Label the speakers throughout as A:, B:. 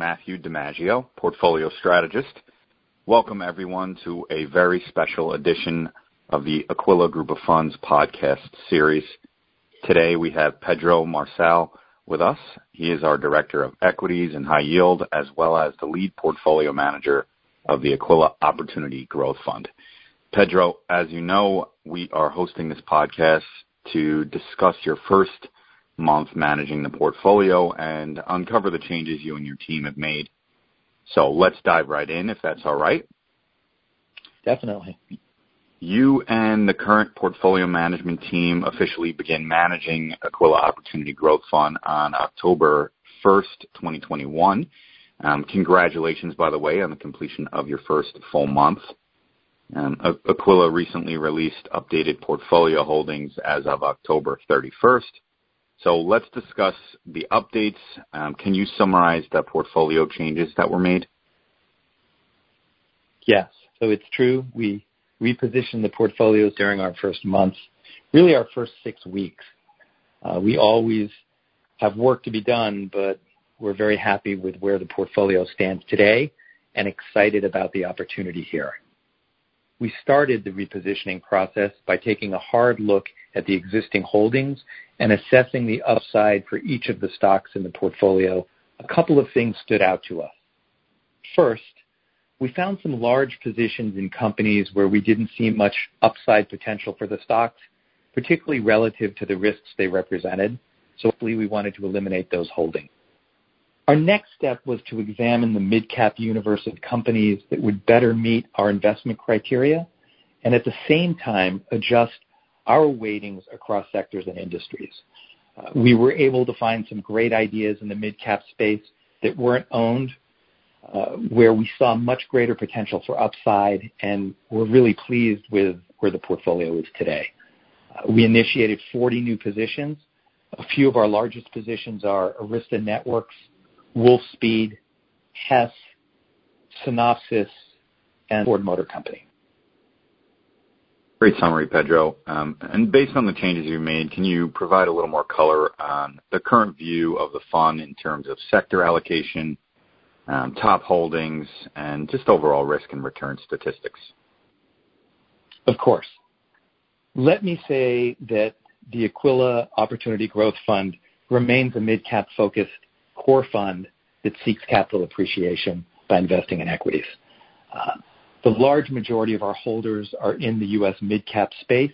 A: Matthew DiMaggio, portfolio strategist. Welcome, everyone, to a very special edition of the Aquila Group of Funds podcast series. Today we have Pedro Marçal with us. He is our Director of Equities and High Yield, as well as the lead portfolio manager of the Aquila Opportunity Growth Fund. Pedro, as you know, we are hosting this podcast to discuss your first month managing the portfolio and uncover the changes you and your team have made. So let's dive right in, if that's all right.
B: Definitely.
A: You and the current portfolio management team officially began managing Aquila Opportunity Growth Fund on October 1st, 2021. Congratulations, by the way, on the completion of your first full month. Aquila recently released updated portfolio holdings as of October 31st. So let's discuss the updates. Can you summarize the portfolio changes that were made?
B: Yes. So it's true. We repositioned the portfolios during our first months, really our first 6 weeks. We always have work to be done, but we're very happy with where the portfolio stands today and excited about the opportunity here. We started the repositioning process by taking a hard look at the existing holdings and assessing the upside for each of the stocks in the portfolio. A couple of things stood out to us. First, we found some large positions in companies where we didn't see much upside potential for the stocks, particularly relative to the risks they represented. So hopefully we wanted to eliminate those holdings. Our next step was to examine the mid-cap universe of companies that would better meet our investment criteria and at the same time adjust our weightings across sectors and industries. We were able to find some great ideas in the mid-cap space that weren't owned, where we saw much greater potential for upside, and we're really pleased with where the portfolio is today. We initiated 40 new positions. A few of our largest positions are Arista Networks, Wolfspeed, Hess, Synopsys, and Ford Motor Company.
A: Great summary, Pedro. And based on the changes you made, can you provide a little more color on the current view of the fund in terms of sector allocation, top holdings, and just overall risk and return statistics?
B: Of course. Let me say that the Aquila Opportunity Growth Fund remains a mid-cap focused core fund that seeks capital appreciation by investing in equities. The large majority of our holders are in the U.S. mid-cap space.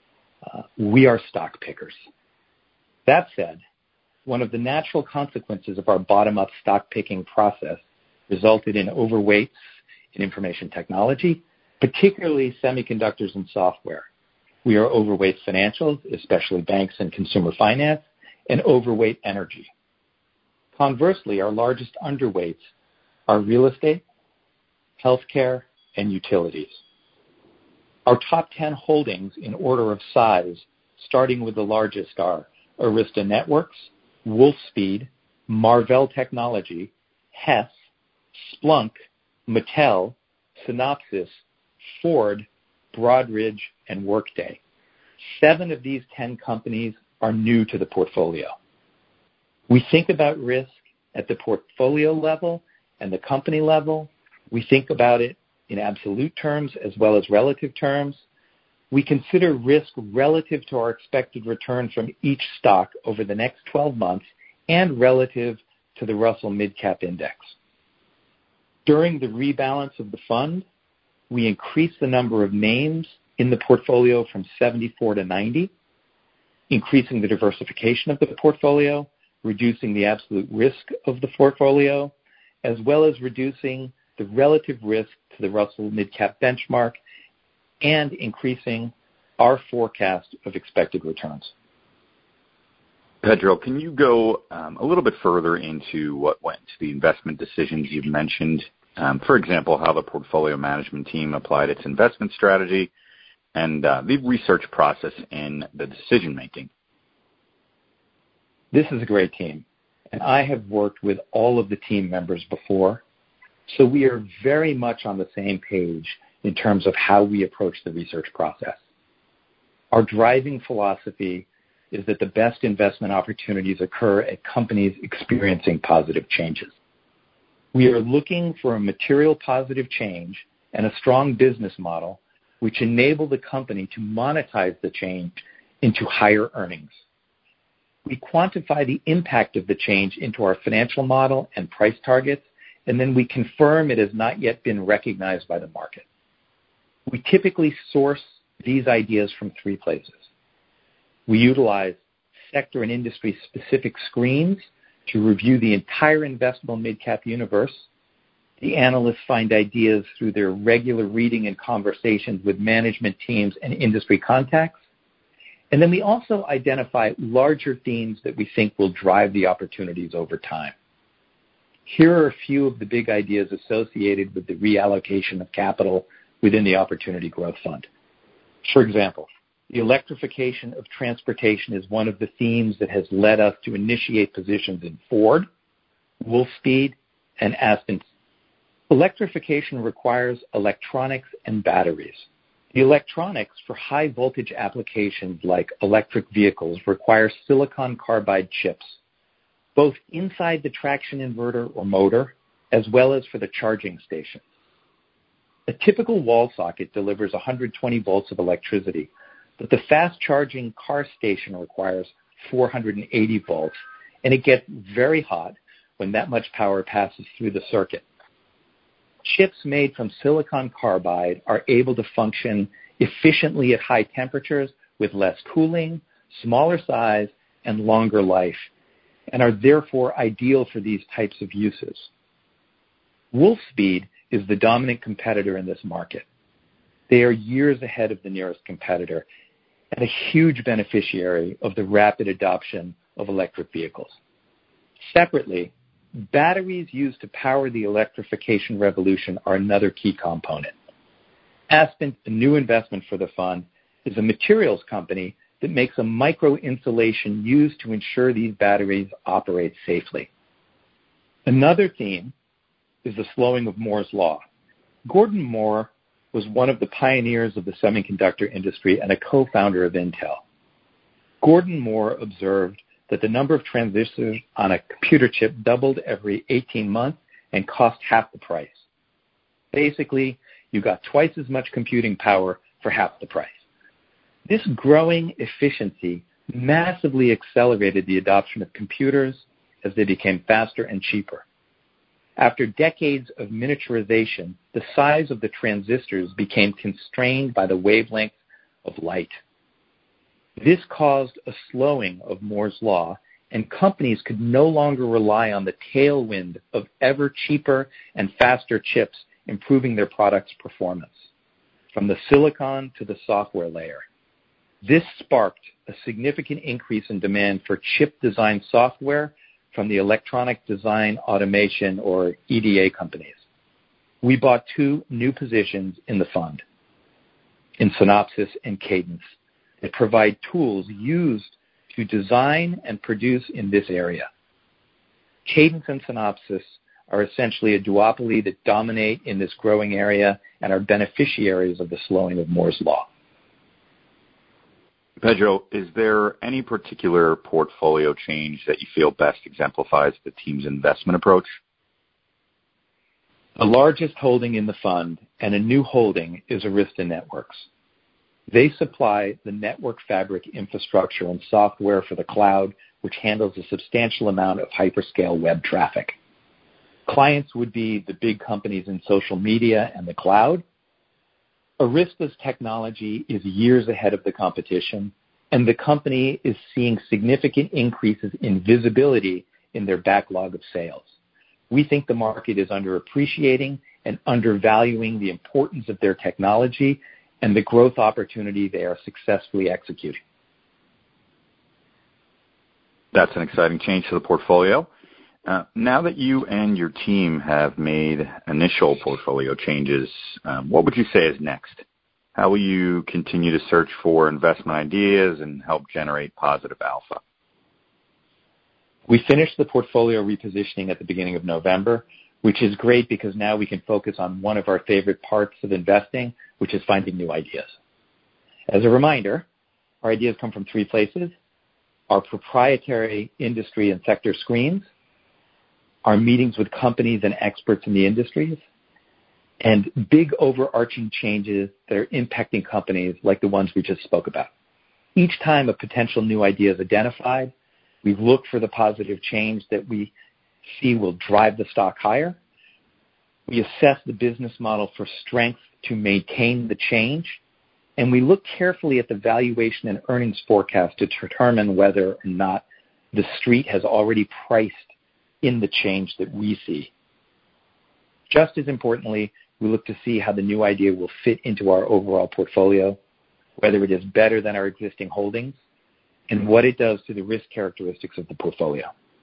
B: We are stock pickers. That said, one of the natural consequences of our bottom-up stock picking process resulted in overweights in information technology, particularly semiconductors and software. We are overweight financials, especially banks and consumer finance, and overweight energy. Conversely, our largest underweights are real estate, healthcare, and utilities. Our top 10 holdings in order of size, starting with the largest, are Arista Networks, Wolfspeed, Marvell Technology, Hess, Splunk, Mattel, Synopsys, Ford, Broadridge, and Workday. 7 of these 10 companies are new to the portfolio. We think about risk at the portfolio level and the company level. We think about it in absolute terms as well as relative terms. We consider risk relative to our expected return from each stock over the next 12 months and relative to the Russell Midcap Index. During the rebalance of the fund, we increased the number of names in the portfolio from 74 to 90, increasing the diversification of the portfolio, reducing the absolute risk of the portfolio, as well as reducing the relative risk to the Russell Midcap benchmark and increasing our forecast of expected returns.
A: Pedro, can you go a little bit further into what went into the investment decisions you've mentioned? For example, how the portfolio management team applied its investment strategy and the research process in the decision-making.
B: This is a great team, and I have worked with all of the team members before, so we are very much on the same page in terms of how we approach the research process. Our driving philosophy is that the best investment opportunities occur at companies experiencing positive changes. We are looking for a material positive change and a strong business model which enable the company to monetize the change into higher earnings. We quantify the impact of the change into our financial model and price targets, and then we confirm it has not yet been recognized by the market. We typically source these ideas from three places. We utilize sector and industry-specific screens to review the entire investable mid-cap universe. The analysts find ideas through their regular reading and conversations with management teams and industry contacts. And then we also identify larger themes that we think will drive the opportunities over time. Here are a few of the big ideas associated with the reallocation of capital within the Opportunity Growth Fund. For example, the electrification of transportation is one of the themes that has led us to initiate positions in Ford, Wolfspeed, and Aspen. Electrification requires electronics and batteries. The electronics for high voltage applications like electric vehicles require silicon carbide chips, both inside the traction inverter or motor, as well as for the charging station. A typical wall socket delivers 120 volts of electricity, but the fast charging car station requires 480 volts, and it gets very hot when that much power passes through the circuit. Chips made from silicon carbide are able to function efficiently at high temperatures with less cooling, smaller size, and longer life, and are therefore ideal for these types of uses. Wolfspeed is the dominant competitor in this market. They are years ahead of the nearest competitor and a huge beneficiary of the rapid adoption of electric vehicles. Separately, batteries used to power the electrification revolution are another key component. Aspen, a new investment for the fund, is a materials company that makes a micro-insulation used to ensure these batteries operate safely. Another theme is the slowing of Moore's Law. Gordon Moore was one of the pioneers of the semiconductor industry and a co-founder of Intel. Gordon Moore observed that the number of transistors on a computer chip doubled every 18 months and cost half the price. Basically, you got twice as much computing power for half the price. This growing efficiency massively accelerated the adoption of computers as they became faster and cheaper. After decades of miniaturization, the size of the transistors became constrained by the wavelength of light. This caused a slowing of Moore's Law, and companies could no longer rely on the tailwind of ever cheaper and faster chips improving their product's performance, from the silicon to the software layer. This sparked a significant increase in demand for chip design software from the electronic design automation or EDA companies. We bought 2 new positions in the fund, in Synopsys and Cadence, that provide tools used to design and produce in this area. Cadence and Synopsys are essentially a duopoly that dominate in this growing area and are beneficiaries of the slowing of Moore's Law.
A: Pedro, is there any particular portfolio change that you feel best exemplifies the team's investment approach?
B: The largest holding in the fund and a new holding is Arista Networks. They supply the network fabric infrastructure and software for the cloud, which handles a substantial amount of hyperscale web traffic. Clients would be the big companies in social media and the cloud. Arista's technology is years ahead of the competition, and the company is seeing significant increases in visibility in their backlog of sales. We think the market is underappreciating and undervaluing the importance of their technology and the growth opportunity they are successfully executing.
A: That's an exciting change to the portfolio. Now that you and your team have made initial portfolio changes, what would you say is next? How will you continue to search for investment ideas and help generate positive alpha?
B: We finished the portfolio repositioning at the beginning of November, which is great because now we can focus on one of our favorite parts of investing, which is finding new ideas. As a reminder, our ideas come from 3 places: our proprietary industry and sector screens, our meetings with companies and experts in the industries, and big overarching changes that are impacting companies like the ones we just spoke about. Each time a potential new idea is identified, we look for the positive change that we see will drive the stock higher. We assess the business model for strength to maintain the change, and we look carefully at the valuation and earnings forecast to determine whether or not the street has already priced in the change that we see. Just as importantly, we look to see how the new idea will fit into our overall portfolio, whether it is better than our existing holdings, and what it does to the risk characteristics of the portfolio.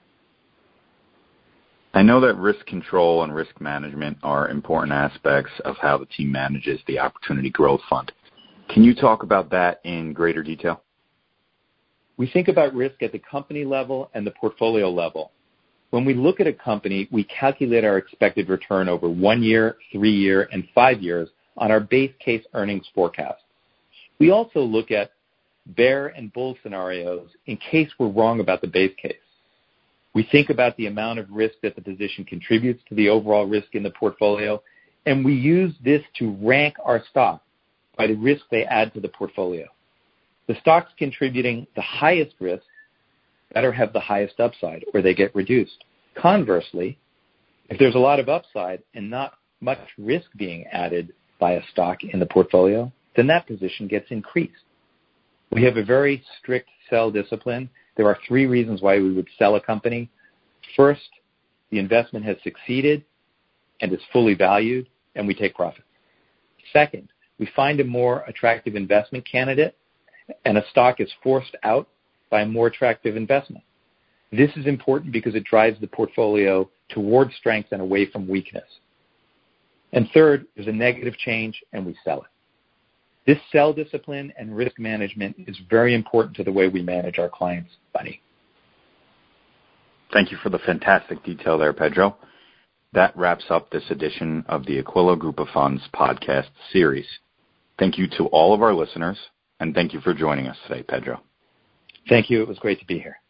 A: I know that risk control and risk management are important aspects of how the team manages the Opportunity Growth Fund. Can you talk about that in greater detail?
B: We think about risk at the company level and the portfolio level. When we look at a company, we calculate our expected return over 1 year, 3 year, and 5 years on our base case earnings forecast. We also look at bear and bull scenarios in case we're wrong about the base case. We think about the amount of risk that the position contributes to the overall risk in the portfolio, and we use this to rank our stock by the risk they add to the portfolio. The stocks contributing the highest risk better have the highest upside, or they get reduced. Conversely, if there's a lot of upside and not much risk being added by a stock in the portfolio, then that position gets increased. We have a very strict sell discipline. There are 3 reasons why we would sell a company. First, the investment has succeeded and is fully valued, and we take profit. Second, we find a more attractive investment candidate, and a stock is forced out by a more attractive investment. This is important because it drives the portfolio towards strength and away from weakness. And third, there's a negative change, and we sell it. This sell discipline and risk management is very important to the way we manage our clients' money.
A: Thank you for the fantastic detail there, Pedro. That wraps up this edition of the Aquila Group of Funds podcast series. Thank you to all of our listeners, and thank you for joining us today, Pedro.
B: Thank you. It was great to be here.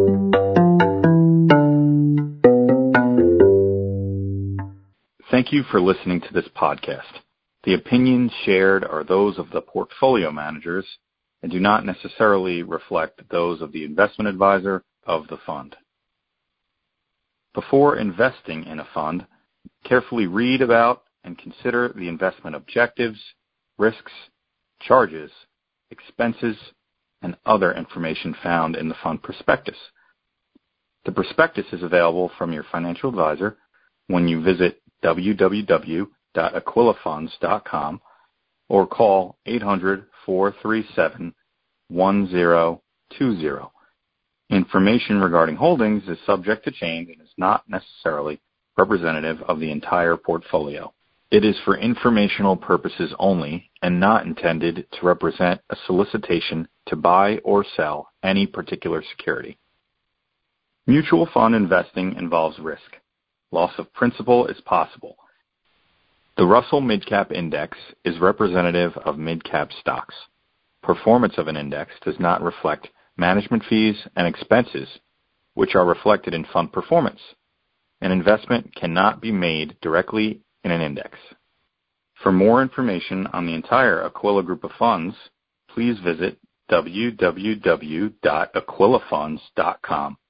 A: Thank you for listening to this podcast. The opinions shared are those of the portfolio managers and do not necessarily reflect those of the investment advisor of the fund. Before investing in a fund, carefully read about and consider the investment objectives, risks, charges, expenses, and other information found in the fund prospectus. The prospectus is available from your financial advisor when you visit www.aquilafunds.com or call 800-437-1020. Information regarding holdings is subject to change and is not necessarily representative of the entire portfolio. It is for informational purposes only and not intended to represent a solicitation to buy or sell any particular security. Mutual fund investing involves risk. Loss of principal is possible. The Russell Midcap Index is representative of midcap stocks. Performance of an index does not reflect management fees and expenses, which are reflected in fund performance. An investment cannot be made directly in an index. For more information on the entire Aquila Group of Funds, please visit www.aquilafunds.com.